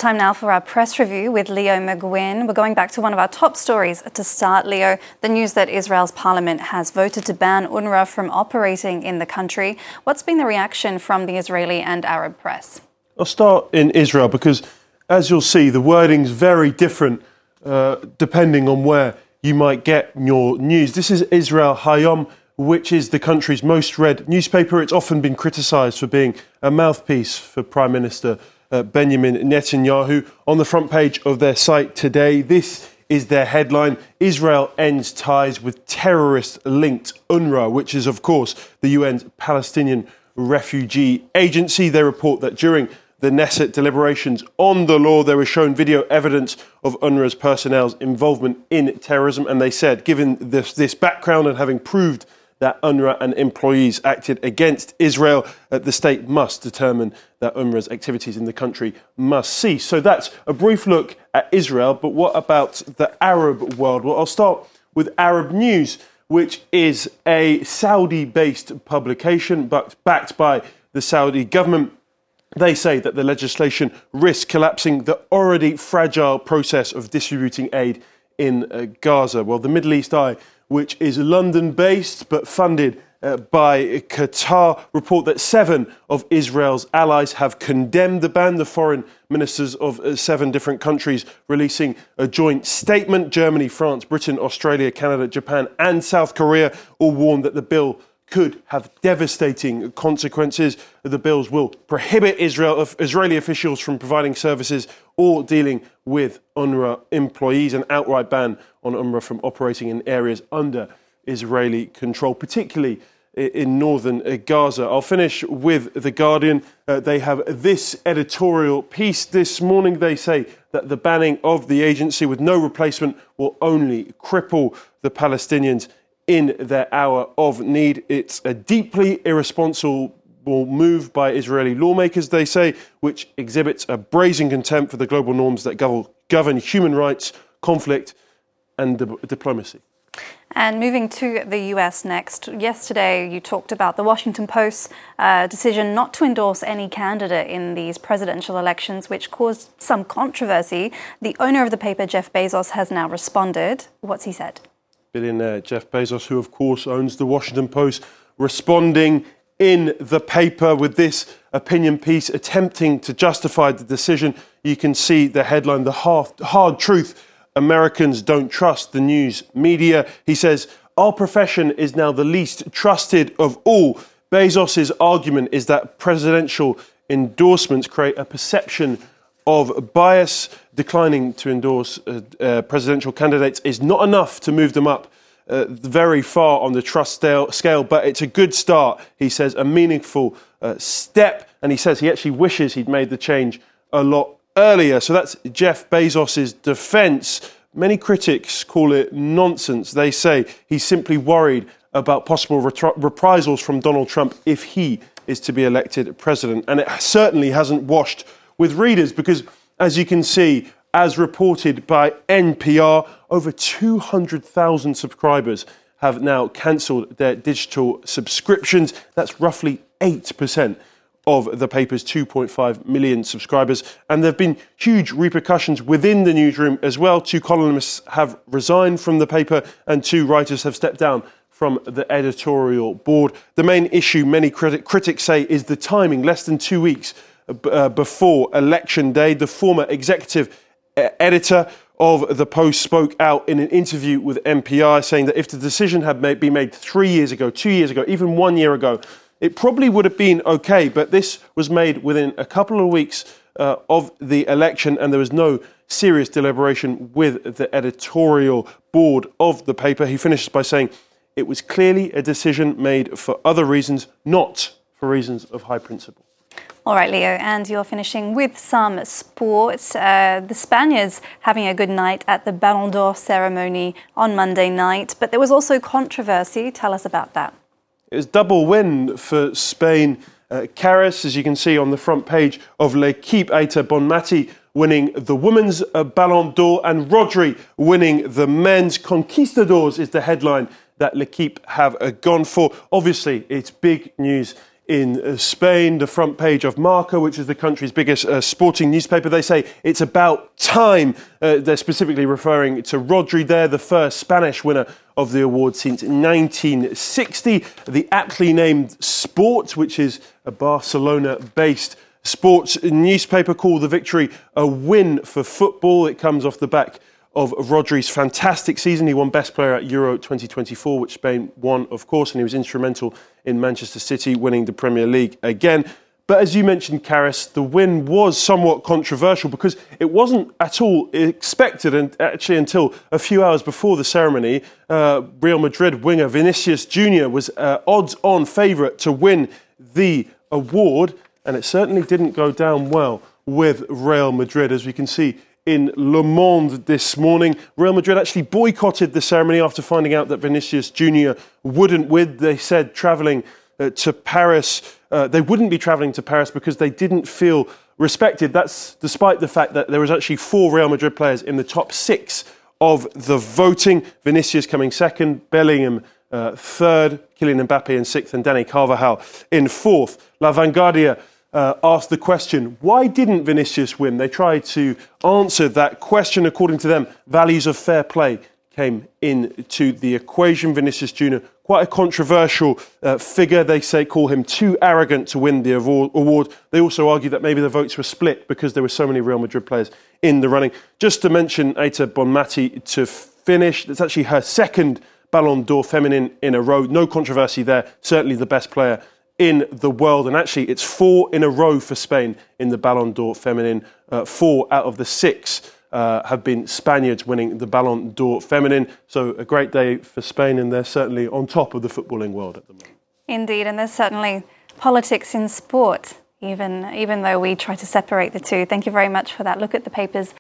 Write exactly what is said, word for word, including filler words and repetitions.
time now for our press review with Leo McGuinn. We're going back to one of our top stories to start, Leo. The news that Israel's parliament has voted to ban UNRWA from operating in the country. What's been the reaction from the Israeli and Arab press? I'll start in Israel because, as you'll see, the wording's very different uh, depending on where you might get your news. This is Israel Hayom, which is the country's most read newspaper. It's often been criticised for being a mouthpiece for Prime Minister uh, Benjamin Netanyahu. On the front page of their site today, this is their headline: Israel ends ties with terrorist-linked UNRWA, which is, of course, the U N's Palestinian Refugee Agency. They report that during the Knesset deliberations on the law, there was shown video evidence of UNRWA's personnel's involvement in terrorism. And they said, given this, this background and having proved that UNRWA and employees acted against Israel, uh, the state must determine that UNRWA's activities in the country must cease. So that's a brief look at Israel. But what about the Arab world? Well, I'll start with Arab News, which is a Saudi-based publication but backed by the Saudi government. They say that the legislation risks collapsing the already fragile process of distributing aid in uh, Gaza. Well, the Middle East Eye, which is London-based but funded uh, by Qatar, report that seven of Israel's allies have condemned the ban. The foreign ministers of uh, seven different countries releasing a joint statement. Germany, France, Britain, Australia, Canada, Japan and South Korea all warned that the bill could have devastating consequences. The bills will prohibit Israel, Israeli officials from providing services or dealing with UNRWA employees, an outright ban on UNRWA from operating in areas under Israeli control, particularly in northern Gaza. I'll finish with The Guardian. Uh, they have this editorial piece this morning. They say that the banning of the agency with no replacement will only cripple the Palestinians in their hour of need. It's a deeply irresponsible move by Israeli lawmakers, they say, which exhibits a brazen contempt for the global norms that govern human rights, conflict and di- diplomacy. And moving to the U S next. Yesterday, you talked about the Washington Post's uh, decision not to endorse any candidate in these presidential elections, which caused some controversy. The owner of the paper, Jeff Bezos, has now responded. What's he said? Billionaire Jeff Bezos, who of course owns the Washington Post, responding in the paper with this opinion piece, attempting to justify the decision. You can see the headline, the hard, hard truth: Americans don't trust the news media. He says, our profession is now the least trusted of all. Bezos' argument is that presidential endorsements create a perception of bias. Declining to endorse uh, uh, presidential candidates is not enough to move them up uh, very far on the trust scale, scale, but it's a good start, he says, a meaningful uh, step. And he says he actually wishes he'd made the change a lot earlier. So that's Jeff Bezos' defence. Many critics call it nonsense. They say he's simply worried about possible retri- reprisals from Donald Trump if he is to be elected president. And it certainly hasn't washed with readers because, as you can see, as reported by N P R, over two hundred thousand subscribers have now cancelled their digital subscriptions. That's roughly eight percent of the paper's two point five million subscribers. And there have been huge repercussions within the newsroom as well. Two columnists have resigned from the paper and two writers have stepped down from the editorial board. The main issue, many criti- critics say, is the timing. Less than two weeks Uh, before Election Day, the former executive uh, editor of the Post spoke out in an interview with N P R, saying that if the decision had made, been made three years ago, two years ago, even one year ago, it probably would have been okay. But this was made within a couple of weeks uh, of the election, and there was no serious deliberation with the editorial board of the paper. He finishes by saying it was clearly a decision made for other reasons, not for reasons of high principle. All right, Leo, and you're finishing with some sports. Uh, the Spaniards having a good night at the Ballon d'Or ceremony on Monday night, but there was also controversy. Tell us about that. It was double win for Spain. Uh, Carras, as you can see on the front page of L'Equipe, Aita Bonmati winning the women's uh, Ballon d'Or and Rodri winning the men's. Conquistadors is the headline that L'Equipe have uh, gone for. Obviously, it's big news in Spain. The front page of Marca, which is the country's biggest uh, sporting newspaper, they say it's about time. Uh, they're specifically referring to Rodri there, the first Spanish winner of the award since nineteen sixty. The aptly named Sport, which is a Barcelona-based sports newspaper, called the victory a win for football. It comes off the back of Rodri's fantastic season. He won Best Player at Euro twenty twenty-four, which Spain won, of course, and he was instrumental in Manchester City winning the Premier League again. But as you mentioned, Karis, the win was somewhat controversial because it wasn't at all expected, and actually until a few hours before the ceremony, uh, Real Madrid winger Vinicius Junior was uh, odds-on favourite to win the award, and it certainly didn't go down well with Real Madrid, as we can see in Le Monde this morning. Real Madrid actually boycotted the ceremony after finding out that Vinicius Junior wouldn't win. They said travelling uh, to Paris, uh, they wouldn't be travelling to Paris because they didn't feel respected. That's despite the fact that there was actually four Real Madrid players in the top six of the voting. Vinicius coming second, Bellingham uh, third, Kylian Mbappe in sixth, and Dani Carvajal in fourth. La Vanguardia Uh, asked the question, why didn't Vinicius win? They tried to answer that question. According to them, values of fair play came into the equation. Vinicius Junior, quite a controversial uh, figure. They say call him too arrogant to win the award. They also argue that maybe the votes were split because there were so many Real Madrid players in the running. Just to mention Aïta Bonmati to finish, it's actually her second Ballon d'Or feminine in a row. No controversy there. Certainly the best player in the world, and actually it's four in a row for Spain in the Ballon d'Or feminine. Uh, four out of the six uh, have been Spaniards winning the Ballon d'Or feminine. So a great day for Spain, and they're certainly on top of the footballing world at the moment. Indeed, and there's certainly politics in sport, even even though we try to separate the two. Thank you very much for that look at the papers.